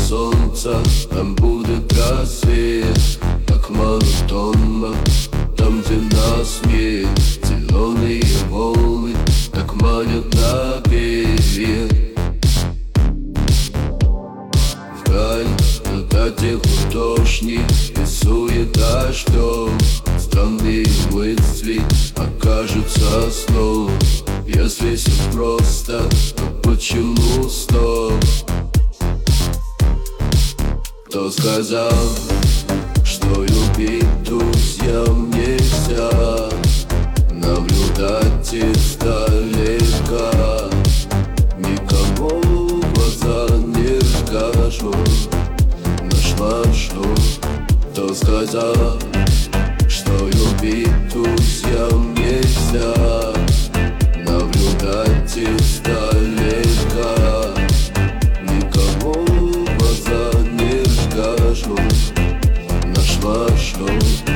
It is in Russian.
солнца, там будет рассвет. Так монотонно, там, где нас нет. Зеленые волны так манят на берег. Вдаль на тех художник рисует дождем. Странные мысли окажутся сном. Если все просто, то почему стоп? Кто сказал, что любить друзьям нельзя? Наблюдать издалека, никому в глаза не скажу наш маршрут. Кто сказал, что любить друзьям нельзя? Наблюдать издалека, никому в глаза не скажу наш маршрут.